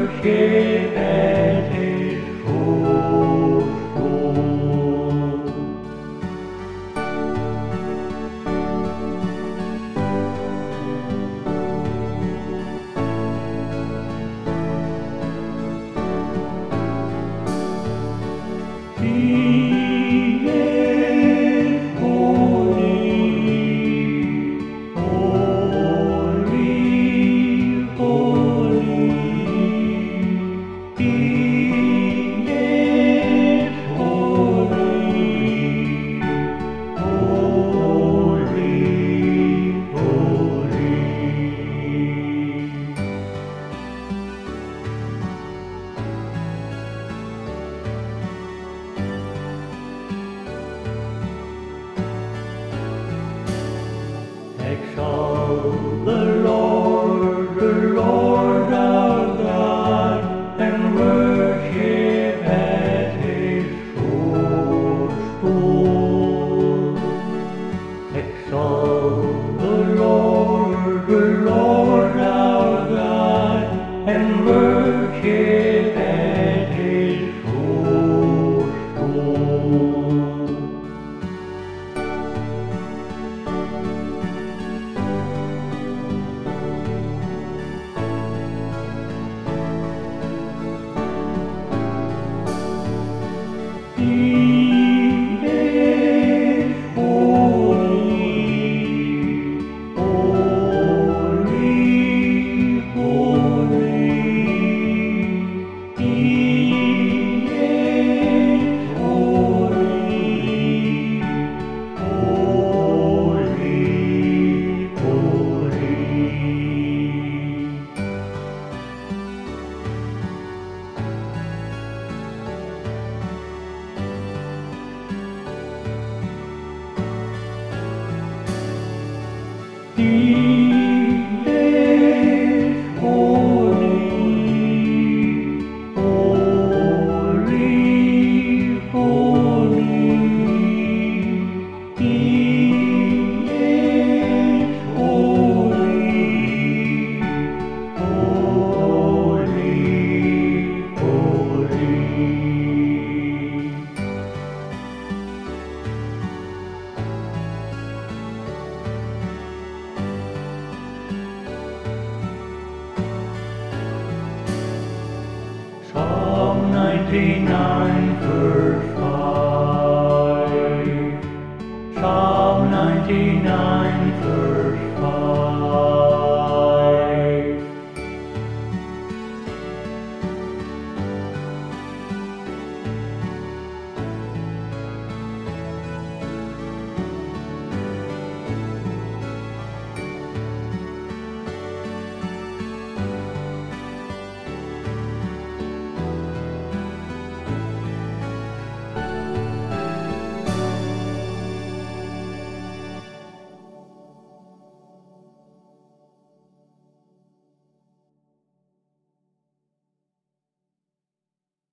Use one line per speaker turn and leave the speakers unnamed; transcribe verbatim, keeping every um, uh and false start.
worship at His footstool. He is holy, holy, holy. He is holy, holy, holy. Exalt the Lord, the Lord our God, and worship at His footstool. Exalt the Lord, the Lord our God, and worship at His footstool. He is holy, holy, holy. He is holy, holy, holy. He is holy, holy, holy. He is holy, holy, holy. Psalm ninety-nine, verse